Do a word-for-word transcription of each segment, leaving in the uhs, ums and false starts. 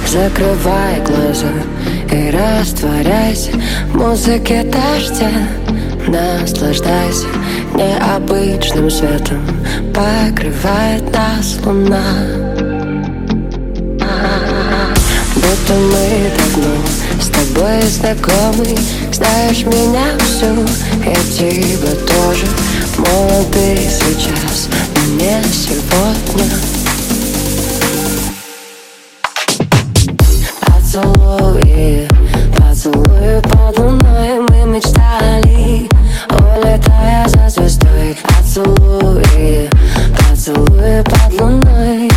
Закрывай глаза и растворяйся в музыке дождя. Наслаждайся необычным светом, покрывает нас луна. Будто мы давно с тобой знакомы. Знаешь меня всю, я тебя тоже. Молоды сейчас, но не сегодня. Поцелуи, поцелуи под луной мы мечтали, улетая за звездой. Поцелуи, поцелуи под луной.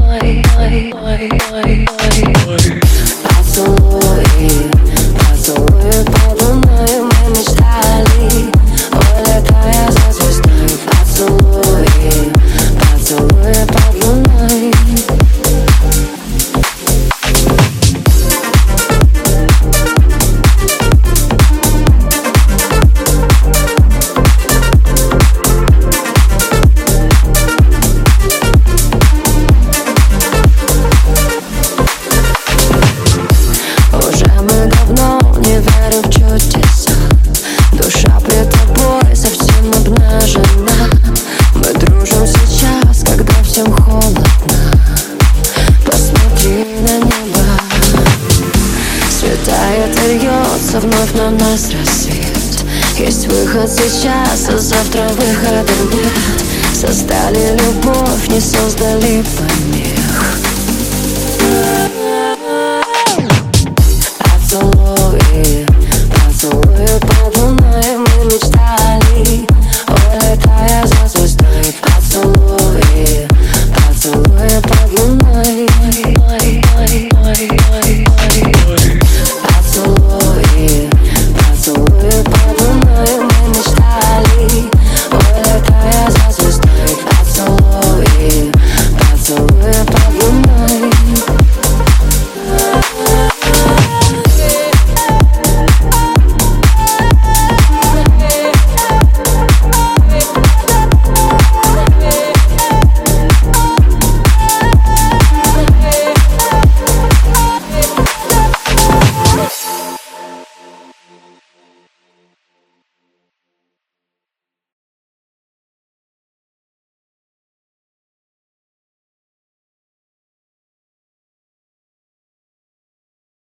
Поцелуи, поцелуи под луной мы мечтали, улетая за звездой. Поцелуи, поцелуи под луной. Вновь на нас рассвет. Есть выход сейчас, а завтра выхода нет. Создали любовь, не создали помех.